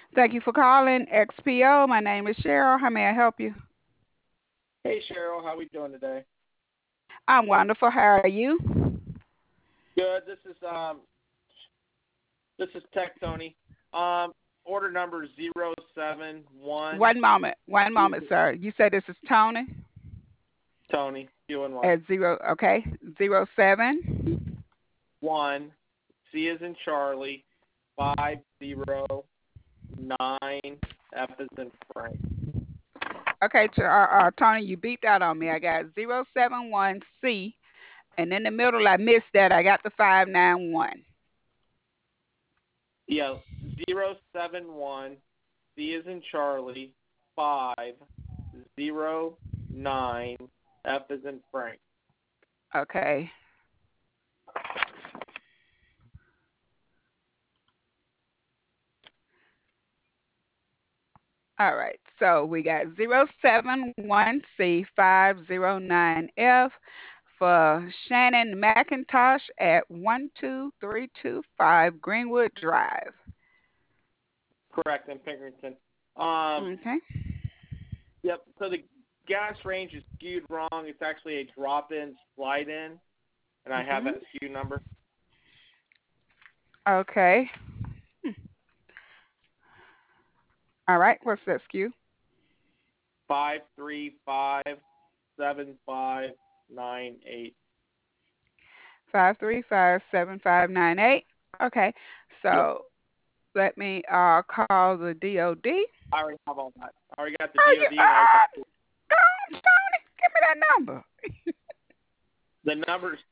Thank you for calling XPO. My name is Cheryl. How may I help you? Hey Cheryl, how we doing today? I'm wonderful. How are you? Good. This is Tech Tony. Um, Order number 071. One moment, sir. You said this is Tony Tony, you and one. at zero. Okay, 07. 1. C is in Charlie. 509. F is in Frank. Okay, Tony, you beeped out on me. I got 071C, and in the middle I missed that. I got the 591. Yeah, 071. C is in Charlie. 509. F is in Frank. Okay. All right. So we got 071C509F for Shannon McIntosh at 12325 Greenwood Drive. Correct, in Pinkerton. Um, Okay. Yep. So the gas range is skewed wrong. It's actually a drop-in slide-in, and I have Hmm. that SKU number. Okay. All right. What's that skew? 5357598. 5357598. Okay. Yep. So let me call the DOD. I already have all that. I already got the Oh, you DOD, and I already got go on, Tony. Give me that number. the number is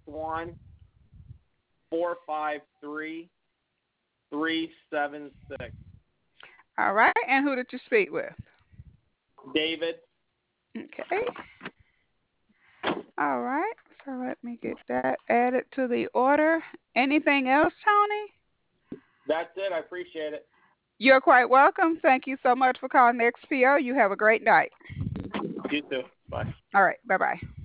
261-453-376. All right. And who did you speak with? David. Okay. All right. So let me get that added to the order. Anything else, Tony? That's it. I appreciate it. You're quite welcome. Thank you so much for calling the XPO. You have a great night. You too. Bye. All right. Bye bye.